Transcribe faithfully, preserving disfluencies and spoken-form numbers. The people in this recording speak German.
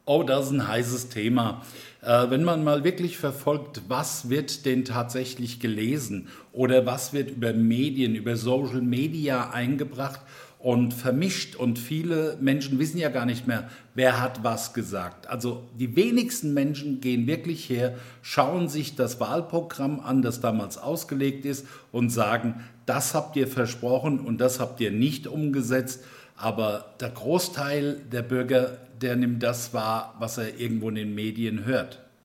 Oh, das ist ein heißes Thema. Äh, wenn man mal wirklich verfolgt, was wird denn tatsächlich gelesen oder was wird über Medien, über Social Media eingebracht und vermischt und viele Menschen wissen ja gar nicht mehr, wer hat was gesagt. Also die wenigsten Menschen gehen wirklich her, schauen sich das Wahlprogramm an, das damals ausgelegt ist und sagen, das habt ihr versprochen und das habt ihr nicht umgesetzt. Aber der Großteil der Bürger, der nimmt das wahr, was er irgendwo in den Medien hört.